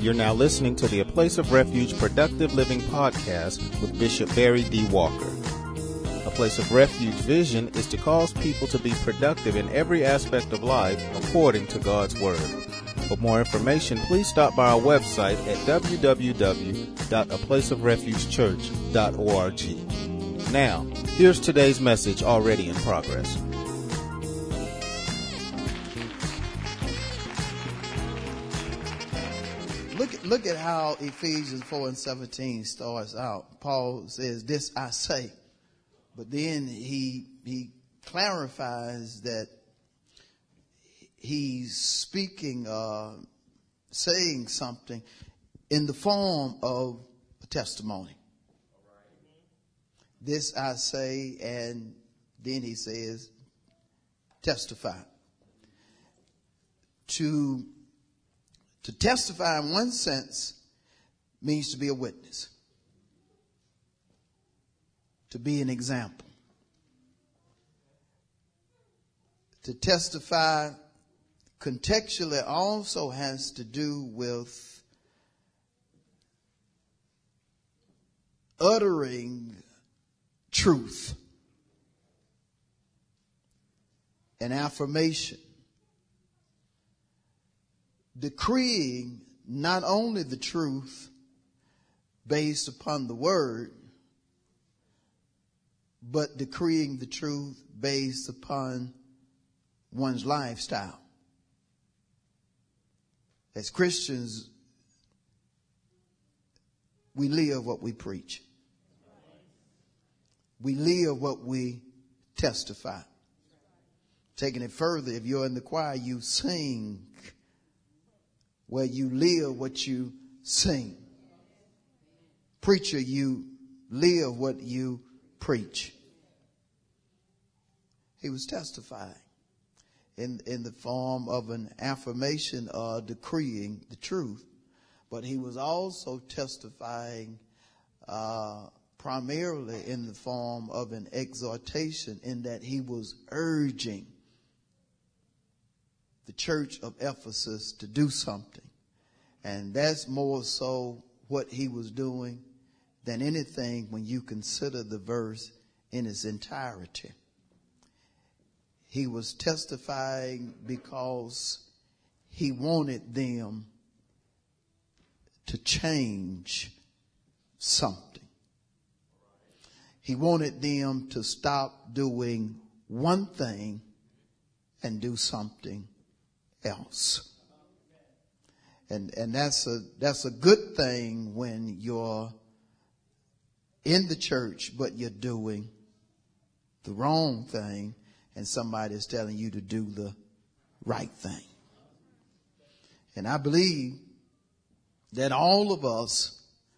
You're now listening to the A Place of Refuge Productive Living podcast with Bishop Barry D. Walker. A Place of Refuge vision is to cause people to be productive in every aspect of life according to God's Word. For more information, please stop by our website at www.aplaceofrefugechurch.org. Now, here's today's message already in progress. Look at how Ephesians 4:17 starts out. Paul says, "This I say," but then he clarifies that he's speaking, saying something in the form of a testimony. This I say, and then he says, testify. To testify in one sense means to be a witness, to be an example. To testify contextually also has to do with uttering truth, an affirmation, decreeing not only the truth based upon the word, but decreeing the truth based upon one's lifestyle. As Christians, we live what we preach. We live what we testify. Taking it further, if you're in the choir, you sing where you live what you sing. Preacher, you live what you preach. He was testifying in the form of an affirmation or decreeing the truth, but he was also testifying primarily in the form of an exhortation, in that he was urging the church of Ephesus to do something. And that's more so what he was doing than anything when you consider the verse in its entirety. He was testifying because he wanted them to change something. He wanted them to stop doing one thing and do something else. And that's a good thing when you're in the church, but you're doing the wrong thing and somebody is telling you to do the right thing. And I believe that all of us,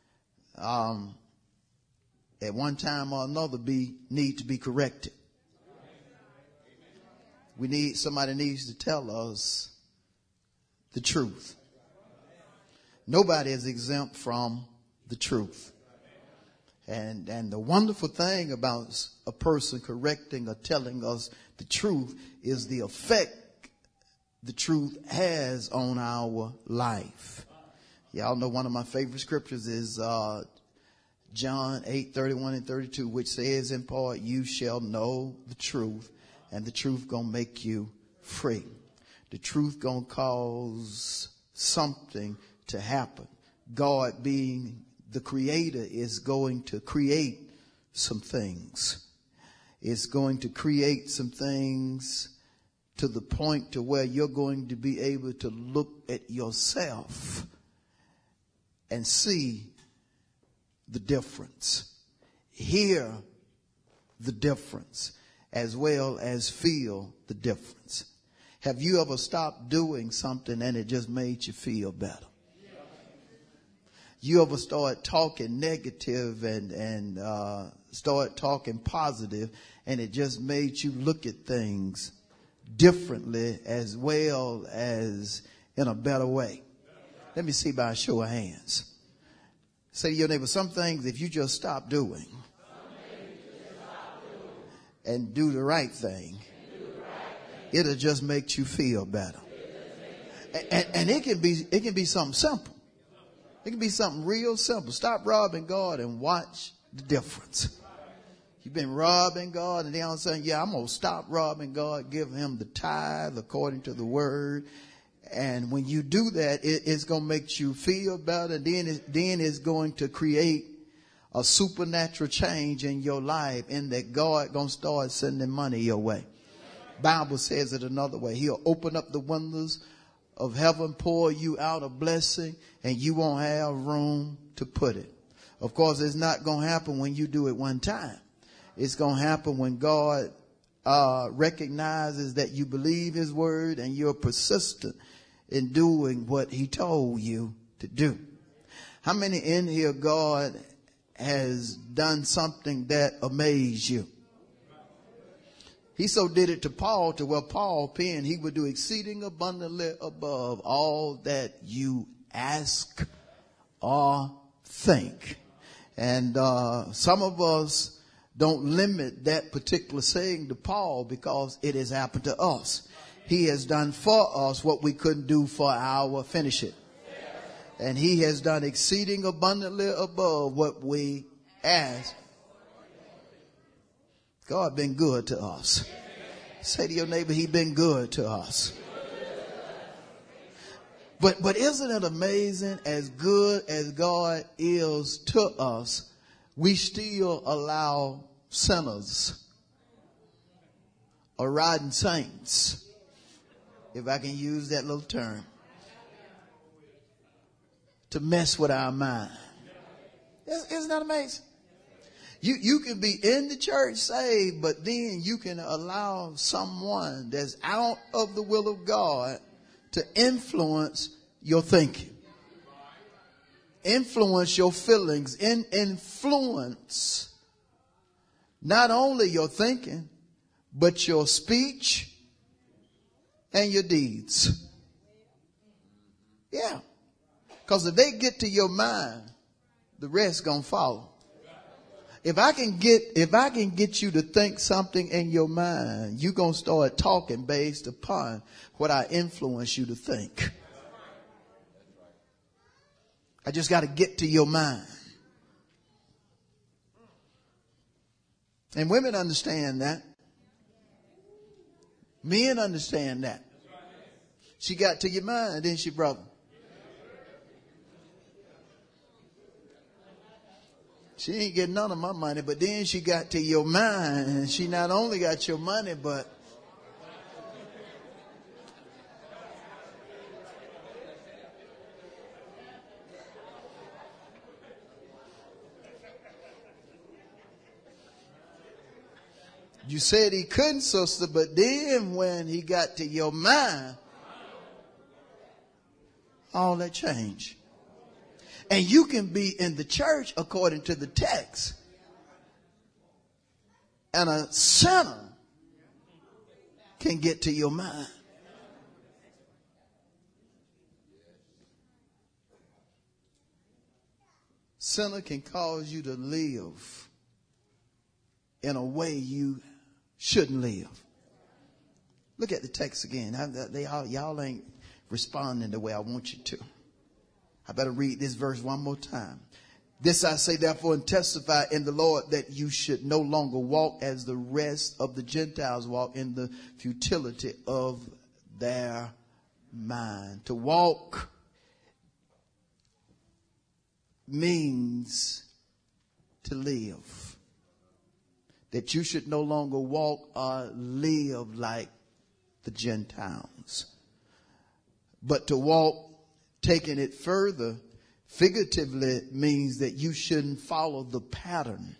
at one time or another, need to be corrected. Somebody needs to tell us the truth. Nobody is exempt from the truth. And the wonderful thing about a person correcting or telling us the truth is the effect the truth has on our life. Y'all know one of my favorite scriptures is John 8:31 and 32, which says in part, "You shall know the truth, and the truth gonna make you free." The truth gonna cause something to happen. God, being the creator, is going to create some things. It's going to create some things to the point to where you're going to be able to look at yourself and see the difference, hear the difference, as well as feel the difference. Have you ever stopped doing something and it just made you feel better? You ever start talking negative and start talking positive, and it just made you look at things differently as well as in a better way? Let me see by a show of hands. Say to your neighbor, some things if you just stop doing and do the right thing, it'll just make you feel better. And it can be something simple. It can be something real simple. Stop robbing God and watch the difference. You've been robbing God, and then all of a sudden, I'm going to stop robbing God, give him the tithe according to the word. And when you do that, it's going to make you feel better. Then it's going to create a supernatural change in your life, in that God going to start sending money your way. Bible says it another way. He'll open up the windows of heaven, pour you out a blessing, and you won't have room to put it. Of course, it's not going to happen when you do it one time. It's going to happen when God recognizes that you believe his word and you're persistent in doing what he told you to do. How many in here God has done something that amazed you? He so did it to Paul, to where Paul penned, he would do exceeding abundantly above all that you ask or think. And some of us don't limit that particular saying to Paul, because it has happened to us. He has done for us what we couldn't do for finish it. And he has done exceeding abundantly above what we ask. God been good to us. Say to your neighbor, he been good to us. But isn't it amazing, as good as God is to us, we still allow sinners or rotten saints, if I can use that little term, to mess with our mind. Isn't that amazing? You can be in the church saved, but then you can allow someone that's out of the will of God to influence your thinking, influence your feelings, influence not only your thinking, but your speech and your deeds. Yeah. Because if they get to your mind, the rest gonna follow. If I can get you to think something in your mind, you're going to start talking based upon what I influence you to think. I just got to get to your mind. And women understand that. Men understand that. She got to your mind, didn't she, brother? She ain't getting none of my money, but then she got to your mind, and she not only got your money, but you said he couldn't, sister, but then when he got to your mind, all that changed. And you can be in the church according to the text, and a sinner can get to your mind. Sinner can cause you to live in a way you shouldn't live. Look at the text again. Y'all ain't responding the way I want you to. I better read this verse one more time. This I say therefore and testify in the Lord, that you should no longer walk as the rest of the Gentiles walk, in the futility of their mind. To walk means to live. That you should no longer walk or live like the Gentiles. But to walk, taking it further, figuratively, means that you shouldn't follow the pattern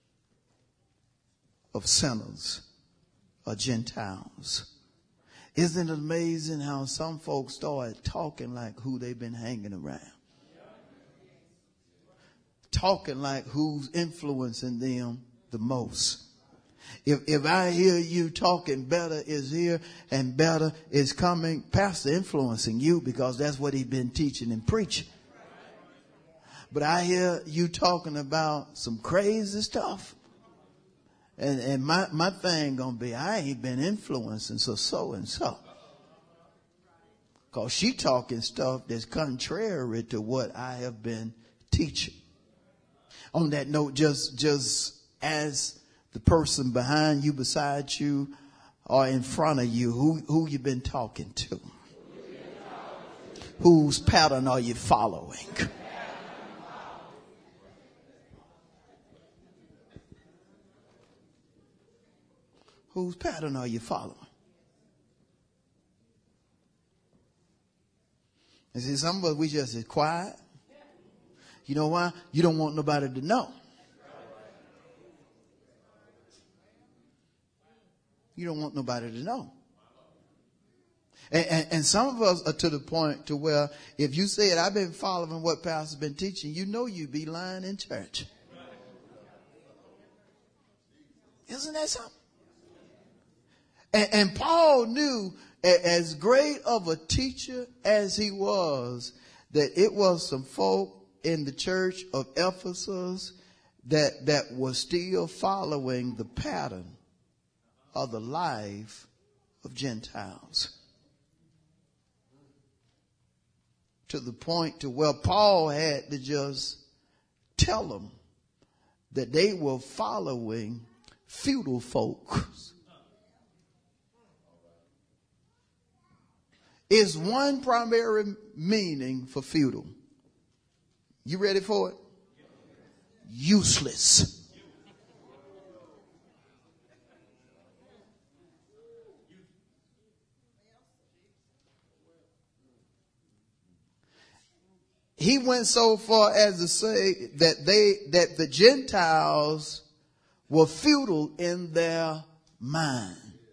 of sinners or Gentiles. Isn't it amazing how some folks start talking like who they've been hanging around? Talking like who's influencing them the most. If I hear you talking, better is here and better is coming, pastor influencing you, because that's what he's been teaching and preaching. But I hear you talking about some crazy stuff, and my thing gonna be, I ain't been influencing so and so. Because she talking stuff that's contrary to what I have been teaching. On that note, just as the person behind you, beside you, or in front of you, who you been talking to? Whose pattern are you following? Whose pattern are you following? And see, some of us, we just is quiet. You know why? You don't want nobody to know. You don't want nobody to know. And some of us are to the point to where if you said, I've been following what pastor's been teaching, you know you'd be lying in church. Isn't that something? And Paul knew, as great of a teacher as he was, that it was some folk in the church of Ephesus that was still following the pattern of the life of Gentiles. To the point to where Paul had to just tell them that they were following feudal folks. Is one primary meaning for feudal. You ready for it? Useless. He went so far as to say that the Gentiles were feudal in their mind.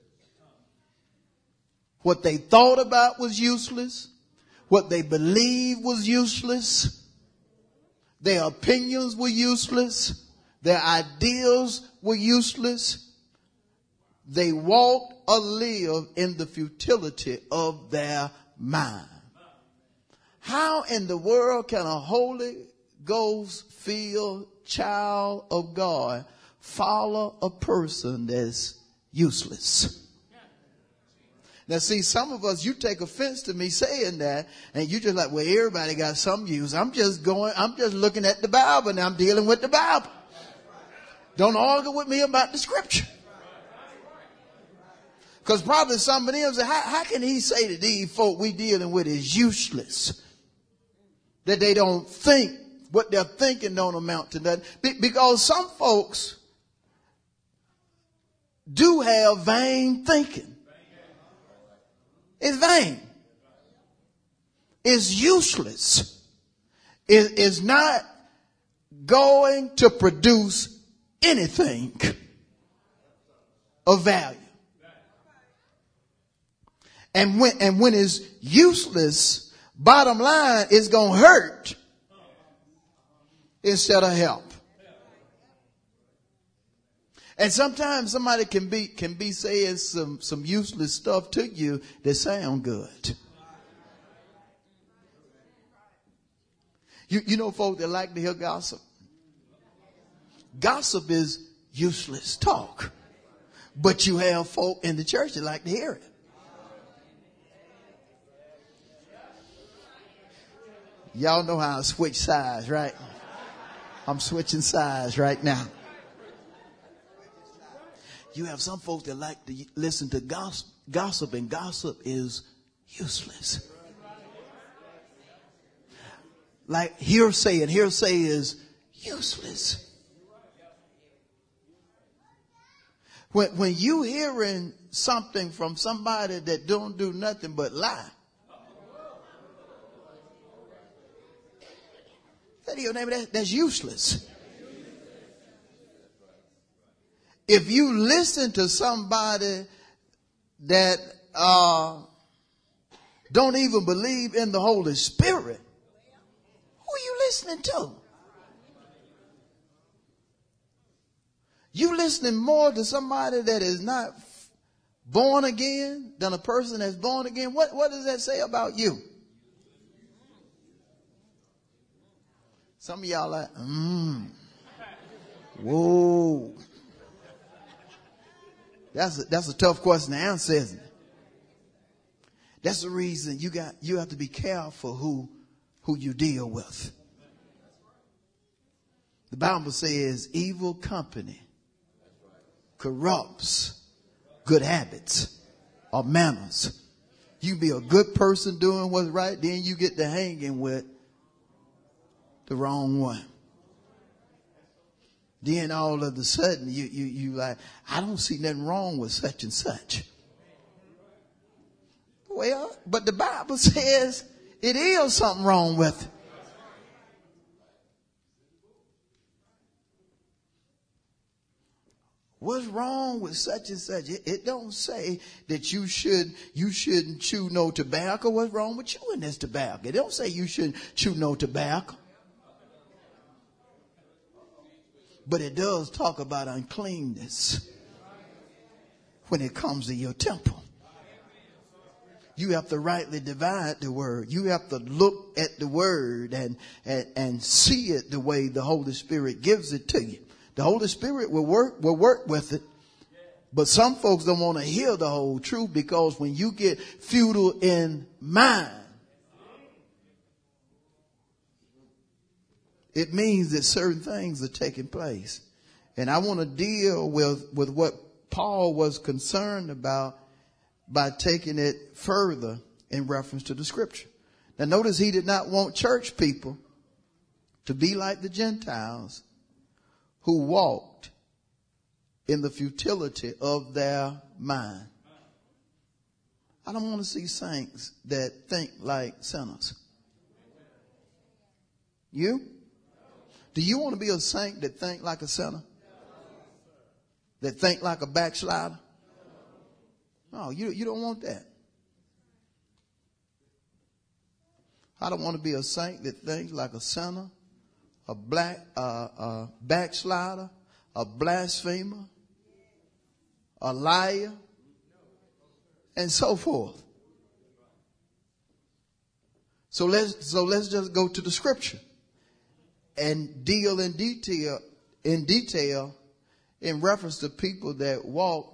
What they thought about was useless. What they believed was useless. Their opinions were useless. Their ideals were useless. They walked or lived in the futility of their mind. How in the world can a Holy Ghost filled child of God follow a person that's useless? Now see, some of us, you take offense to me saying that, and you just like, well, everybody got some use. I'm just looking at the Bible, and I'm dealing with the Bible. Don't argue with me about the scripture. Because probably somebody else said, how can he say that these folk we dealing with is useless? That they don't think, what they're thinking don't amount to nothing. Because some folks do have vain thinking. It's vain. It's useless. It is not going to produce anything of value. And when it's useless, bottom line, it's going to hurt instead of help. And sometimes somebody can be saying some useless stuff to you that sound good. You know folk that like to hear gossip. Gossip is useless talk. But you have folk in the church that like to hear it. Y'all know how I switch sides, right? I'm switching sides right now. You have some folks that like to listen to gossip, and gossip is useless. Like hearsay, and hearsay is useless. When you hearing something from somebody that don't do nothing but lie, that your name, that's useless. If you listen to somebody that don't even believe in the Holy Spirit, who are you listening to? You listening more to somebody that is not born again than a person that's born again? What does that say about you? Some of y'all like, whoa. That's a tough question to answer, isn't it? That's the reason you have to be careful who you deal with. The Bible says evil company corrupts good habits or manners. You be a good person doing what's right, then you get to hanging with the wrong one. Then all of a sudden you like, I don't see nothing wrong with such and such. Well, but the Bible says it is something wrong with it. What's wrong with such and such? It don't say that you shouldn't chew no tobacco. What's wrong with chewing this tobacco? It don't say you shouldn't chew no tobacco. But it does talk about uncleanness when it comes to your temple. You have to rightly divide the word. You have to look at the word and see it the way the Holy Spirit gives it to you. The Holy Spirit will work with it. But some folks don't want to hear the whole truth, because when you get futile in mind, it means that certain things are taking place. And I want to deal with what Paul was concerned about by taking it further in reference to the scripture. Now notice he did not want church people to be like the Gentiles who walked in the futility of their mind. I don't want to see saints that think like sinners. You? Do you want to be a saint that think like a sinner? That think like a backslider? No, you don't want that. I don't want to be a saint that thinks like a sinner, a backslider, a blasphemer, a liar, and so forth. So let's just go to the scripture and deal in detail in reference to people that walk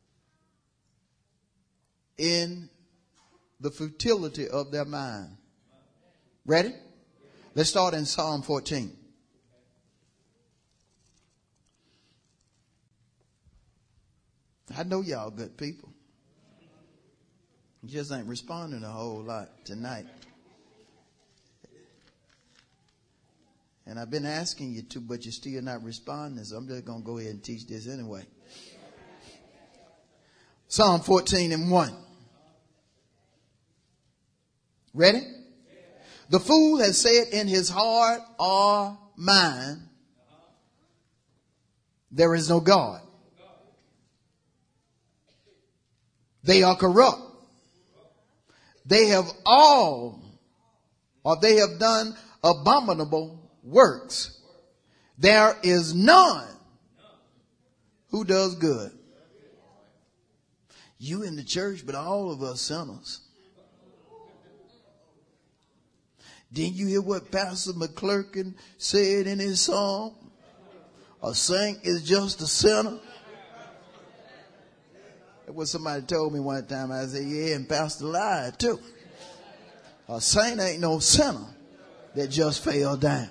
in the futility of their mind. Ready? Let's start in Psalm 14. I know y'all good people. You just ain't responding a whole lot tonight. And I've been asking you to, but you're still not responding, so I'm just going to go ahead and teach this anyway. Psalm 14 and 1. Ready? The fool has said in his heart or mind, there is no God. They are corrupt. They have done abominable works. There is none who does good. You in the church, but all of us sinners. Didn't you hear what Pastor McClurkin said in his song? A saint is just a sinner. That's what somebody told me one time. I said, yeah, and Pastor lied too. A saint ain't no sinner that just fell down.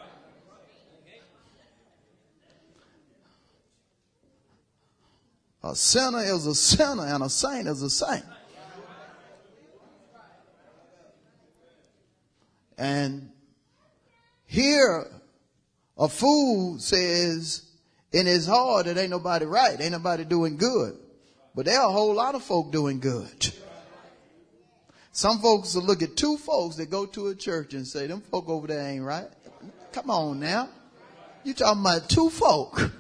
A sinner is a sinner and a saint is a saint. And here a fool says in his heart that ain't nobody right, ain't nobody doing good. But there are a whole lot of folk doing good. Some folks will look at two folks that go to a church and say, them folk over there ain't right. Come on now. You talking about two folk.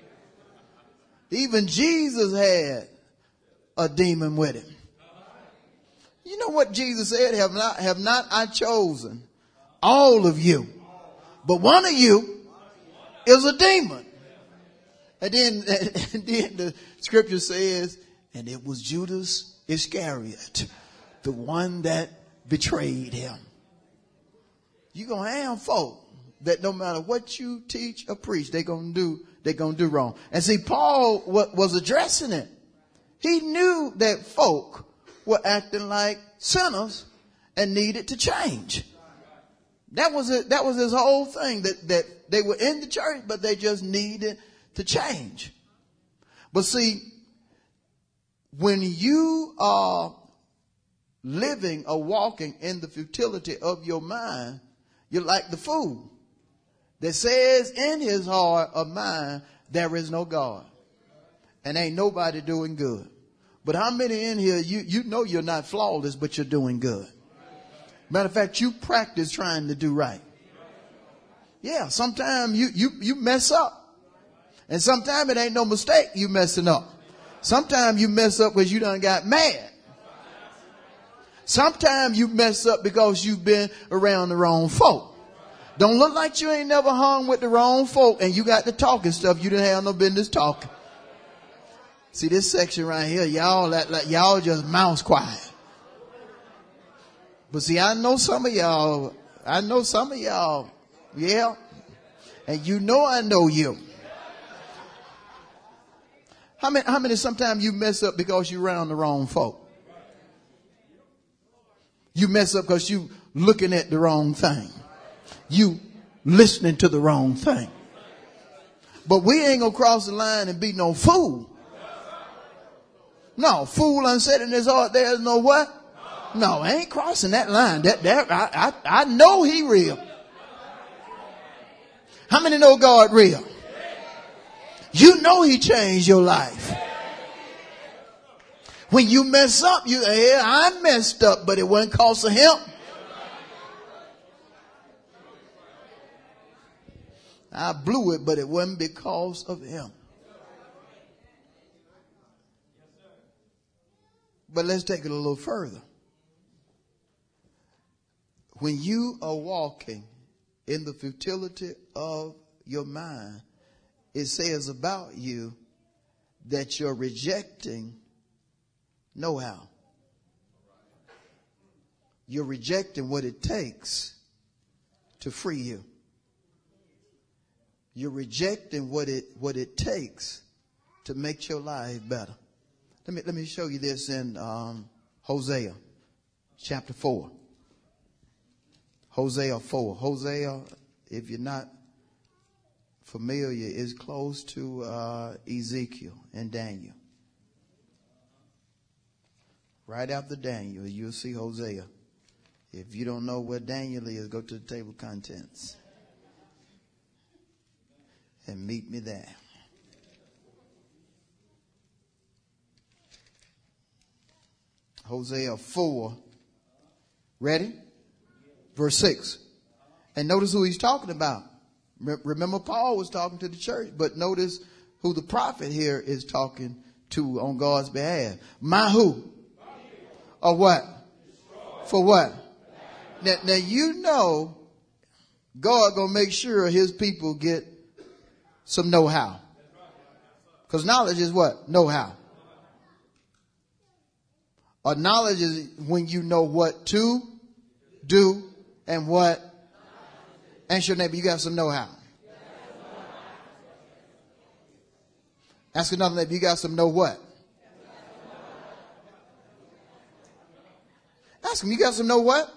Even Jesus had a demon with him. You know what Jesus said? Have not I chosen all of you, but one of you is a demon. And then the scripture says, and it was Judas Iscariot, the one that betrayed him. You're going to have folk that no matter what you teach or preach, they're going to do wrong. And see, Paul was addressing it. He knew that folk were acting like sinners and needed to change. That was it. That was his whole thing, that they were in the church, but they just needed to change. But see, when you are living or walking in the futility of your mind, you're like the fool that says in his heart of mind, there is no God and ain't nobody doing good. But how many in here, you know you're not flawless, but you're doing good? Matter of fact, you practice trying to do right. Yeah, sometimes you mess up. And sometimes it ain't no mistake you messing up. Sometimes you mess up because you done got mad. Sometimes you mess up because you've been around the wrong folk. Don't look like you ain't never hung with the wrong folk and you got the talking stuff you didn't have no business talking. See this section right here, y'all just mouse quiet. But see, I know some of y'all, yeah. And you know I know you. How many sometimes you mess up because you around the wrong folk? You mess up because you looking at the wrong thing. You listening to the wrong thing. But we ain't gonna cross the line and be no fool. No, fool unsaid in his heart, there's no what? No, I ain't crossing that line. I know he real. How many know God real? You know he changed your life. When you mess up, I messed up, but it wasn't cause of him. I blew it, but it wasn't because of him. But let's take it a little further. When you are walking in the futility of your mind, it says about you that you're rejecting know-how. You're rejecting what it takes to free you. You're rejecting what it takes to make your life better. Let me show you this in Hosea chapter 4. Hosea 4. Hosea, if you're not familiar, is close to Ezekiel and Daniel. Right after Daniel, you'll see Hosea. If you don't know where Daniel is, go to the table of contents and meet me there. Hosea 4. Ready? Verse 6. And notice who he's talking about. Remember, Paul was talking to the church, but notice who the prophet here is talking to on God's behalf. My who? Or what? For what? Now you know God gonna make sure his people get some know-how. Because knowledge is what? Know-how. Or knowledge is when you know what to do and what. Ask your neighbor, you got some know-how. Ask another neighbor, you got some know what? Ask him, you got some know what?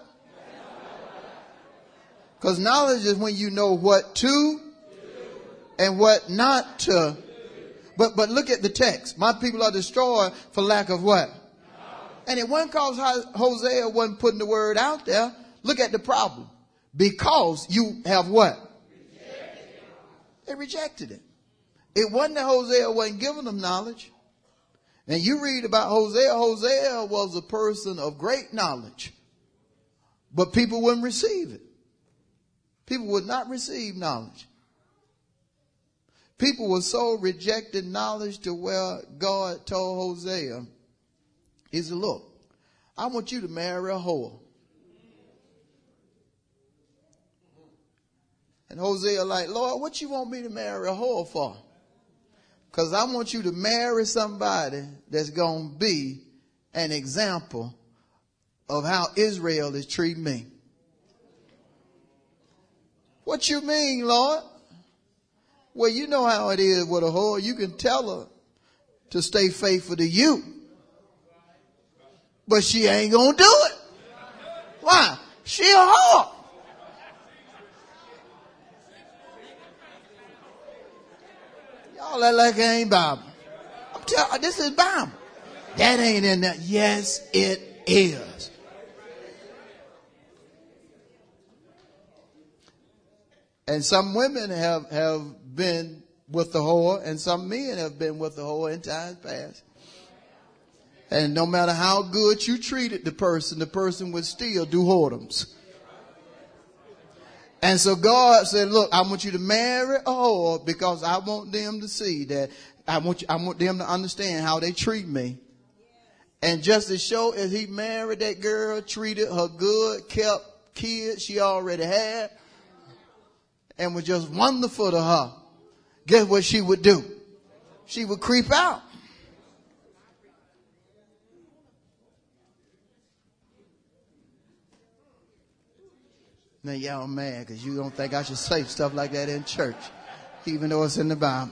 Because knowledge is when you know what to and what not to. But look at the text. My people are destroyed for lack of what? And it wasn't because Hosea wasn't putting the word out there. Look at the problem. Because you have what? They rejected it. It wasn't that Hosea wasn't giving them knowledge. And you read about Hosea. Hosea was a person of great knowledge. But people wouldn't receive it. People would not receive knowledge. People were so rejected knowledge to where God told Hosea, he said, look, I want you to marry a whore. And Hosea like, Lord, what you want me to marry a whore for? Because I want you to marry somebody that's going to be an example of how Israel is treating me. What you mean, Lord? Well, you know how it is with a whore. You can tell her to stay faithful to you. but she ain't gonna do it. Why? She a whore. Y'all act like it ain't Bible. I'm telling you, this is Bible. That ain't in there. Yes, it is. And some women have been with the whore, and some men have been with the whore in times past. And no matter how good you treated the person would still do whoredoms. And so God said, look, I want you to marry a whore because I want them to see that I want them to understand how they treat me. And just to show as he married that girl, treated her good, kept kids she already had, and was just wonderful to her, guess what she would do? She would creep out. Now y'all mad because you don't think I should say stuff like that in church, even though it's in the Bible.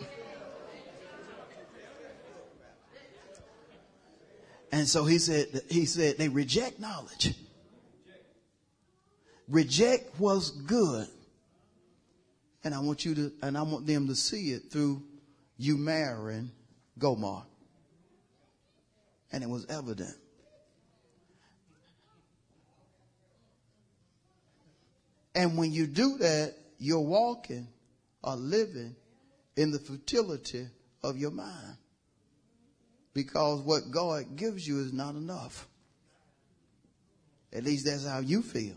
And so he said they reject knowledge. Reject what's good. And I want them to see it through you marrying Gomer. And it was evident. And when you do that, you're walking or living in the futility of your mind. Because what God gives you is not enough. At least that's how you feel.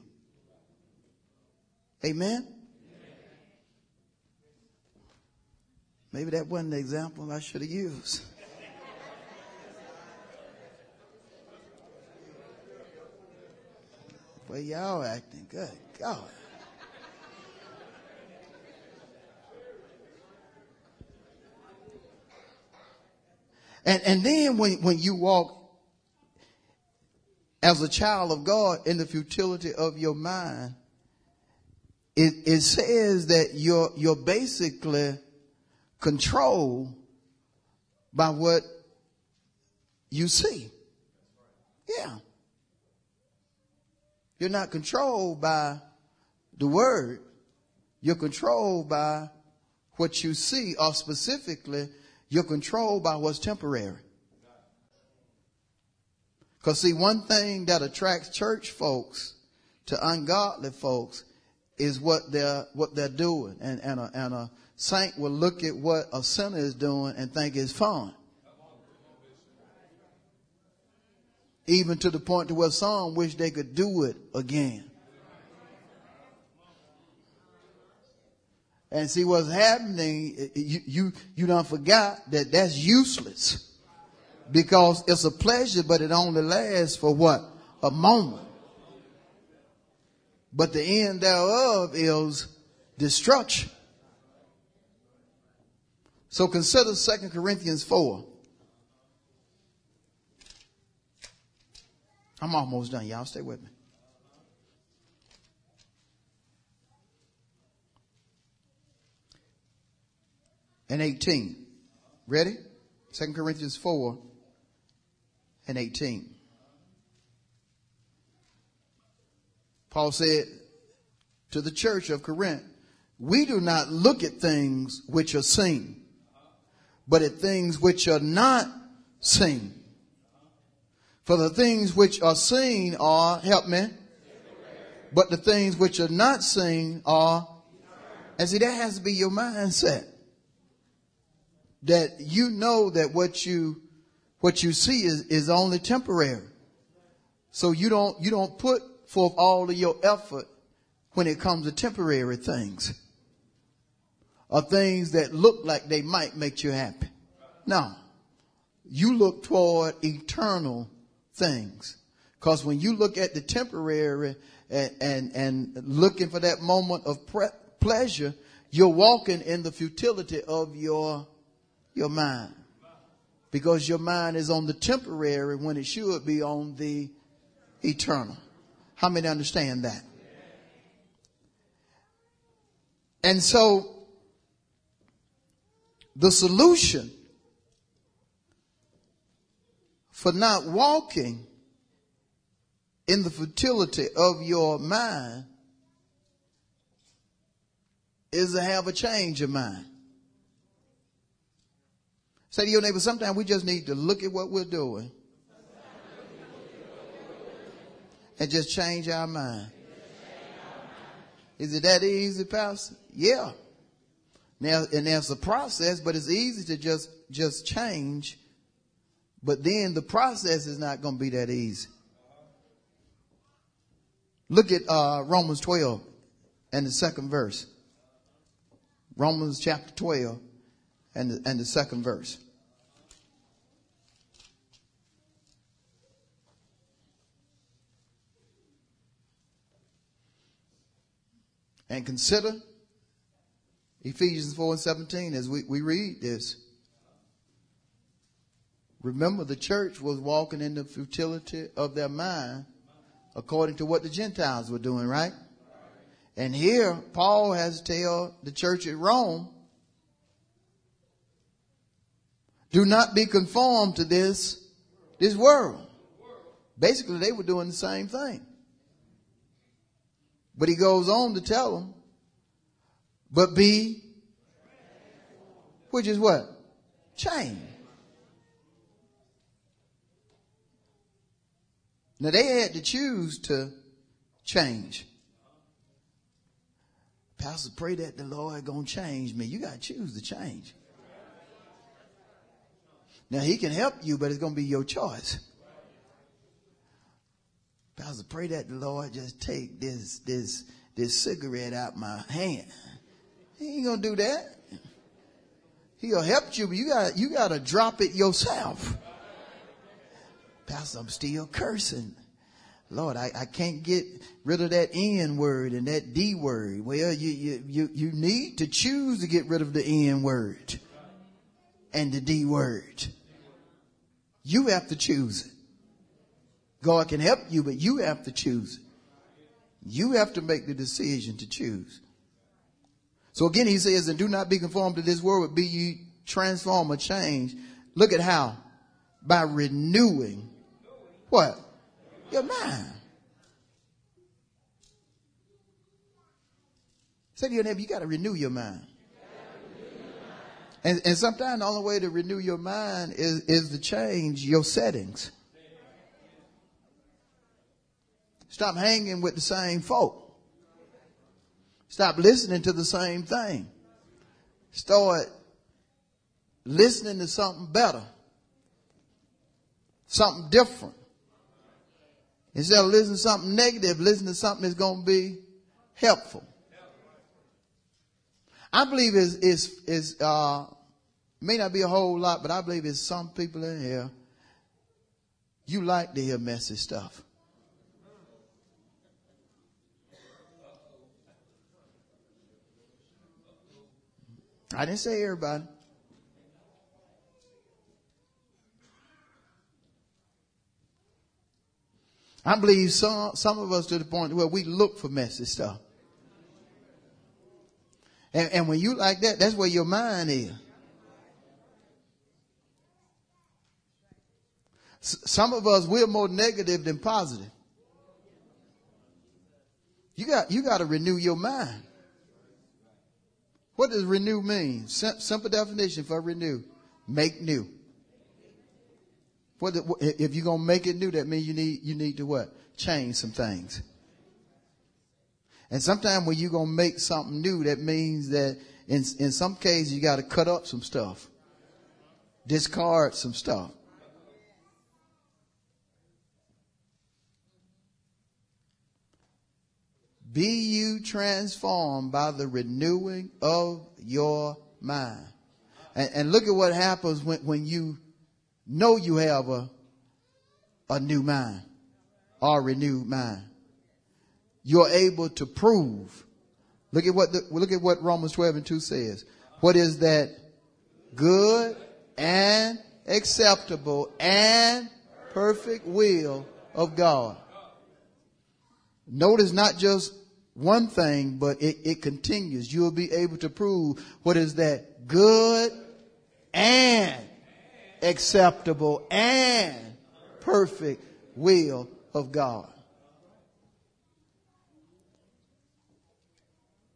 Amen? Maybe that wasn't the example I should have used. Well, y'all acting good. God. And then when you walk as a child of God in the futility of your mind, it says that you're basically controlled by what you see. Yeah. You're not controlled by the word. You're controlled by what you see, or specifically, you're controlled by what's temporary. Because see, one thing that attracts church folks to ungodly folks is what they're doing. And a saint will look at what a sinner is doing and think it's fun. Even to the point to where some wish they could do it again. And see what's happening, you done forgot that that's useless. Because it's a pleasure, but it only lasts for what? A moment. But the end thereof is destruction. So consider 2 Corinthians 4. I'm almost done. Y'all stay with me. And 18. Ready? 2 Corinthians 4 and 18. Paul said to the church of Corinth, we do not look at things which are seen, but at things which are not seen. For the things which are seen are, help me, but the things which are not seen are, and see, that has to be your mindset. That you know that what you see is only temporary. So you don't put forth all of your effort when it comes to temporary things. Or things that look like they might make you happy. No. You look toward eternal things. Because when you look at the temporary and looking for that moment of pleasure, you're walking in the futility of your mind. Because your mind is on the temporary when it should be on the eternal. How many understand that? And so the solution for not walking in the fertility of your mind is to have a change of mind. Say to your neighbor, sometimes we just need to look at what we're doing and just change our mind. Is it that easy, Pastor? Yeah. Now, and there's a process, but it's easy to just change. But then the process is not going to be that easy. Look at Romans 12 and the second verse. Romans chapter 12 and the second verse. And consider Ephesians 4:17 as we read this. Remember, the church was walking in the futility of their mind according to what the Gentiles were doing, right? And here, Paul has to tell the church at Rome, do not be conformed to this world. Basically, they were doing the same thing. But he goes on to tell them, but be, which is what? Change. Now they had to choose to change. Pastor, pray that the Lord gonna change me. You got to choose to change. Now he can help you, but it's gonna be your choice. Pastor, pray that the Lord just take this cigarette out my hand. He ain't gonna do that. He'll help you, but you gotta drop it yourself. Pastor, I'm still cursing. Lord, I can't get rid of that N word and that D word. Well, you need to choose to get rid of the N word and the D word. You have to choose it. God can help you, but you have to choose it. You have to make the decision to choose. So again, he says, and do not be conformed to this world, but be ye transformed or changed. Look at how. By renewing what? Your mind. Say to your neighbor, you got to renew your mind. And sometimes the only way to renew your mind is to change your settings. Stop hanging with the same folk. Stop listening to the same thing. Start listening to something better. Something different. Instead of listening to something negative, listen to something that's going to be helpful. I believe may not be a whole lot, but I believe it's some people in here, you like to hear messy stuff. I didn't say everybody. I believe some of us to the point where we look for messy stuff. And when you like that, that's where your mind is. Some of us, we're more negative than positive. You got to renew your mind. What does renew mean? Simple definition for renew. Make new. If you're going to make it new, that means you need to what? Change some things. And sometimes when you're going to make something new, that means that in some cases you got to cut up some stuff. Discard some stuff. Be you transformed by the renewing of your mind. And look at what happens when you know you have a new mind or a renewed mind. You're able to prove. Look at what Romans 12:2 says. What is that good and acceptable and perfect will of God? Notice not just one thing, but it continues. You'll be able to prove what is that good and acceptable and perfect will of God.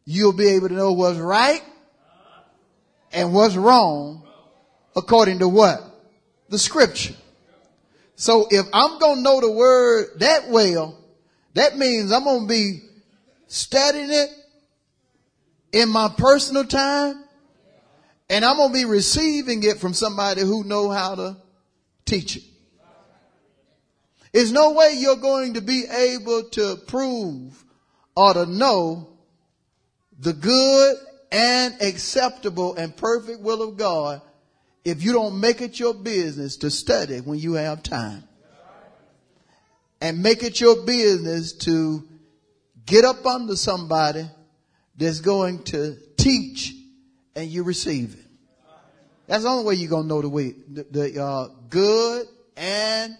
you'll be able to know what's right and what's wrong according to what? The scripture. So if I'm going to know the word that well, that means I'm going to be studying it in my personal time, and I'm going to be receiving it from somebody who know how to teach it. There's no way you're going to be able to prove or to know the good and acceptable and perfect will of God if you don't make it your business to study when you have time. And make it your business to get up under somebody that's going to teach and you receive it. That's the only way you're going to know the way, the good and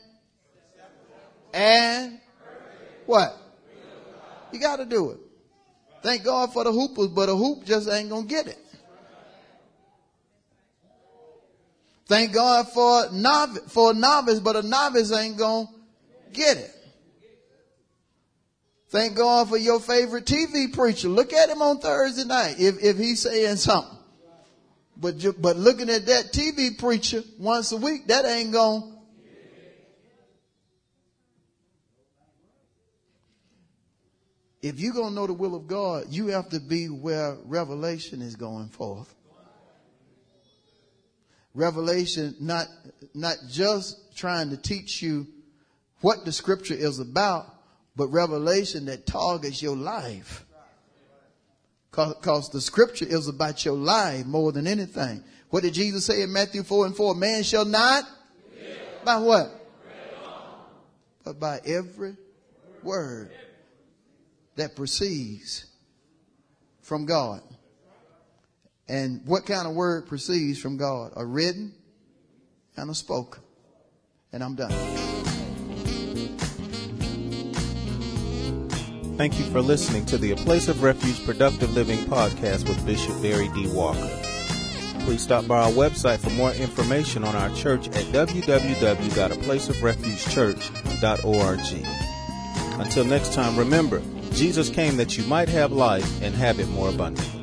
what? You got to do it. Thank God for the hoopers, but a hoop just ain't going to get it. Thank God for a novice, but a novice ain't going to get it. Thank God for your favorite TV preacher. Look at him on Thursday night if he's saying something. But looking at that TV preacher once a week, that ain't going. If you're going to know the will of God, you have to be where revelation is going forth. Revelation, not just trying to teach you what the scripture is about, but revelation that targets your life. Because the scripture is about your life more than anything. What did Jesus say in Matthew 4:4? Man shall not by what? But by every word that proceeds from God. And what kind of word proceeds from God? A written and a spoken. And I'm done. Thank you for listening to the A Place of Refuge Productive Living podcast with Bishop Barry D. Walker. Please stop by our website for more information on our church at www.aplaceofrefugechurch.org. Until next time, remember, Jesus came that you might have life and have it more abundantly.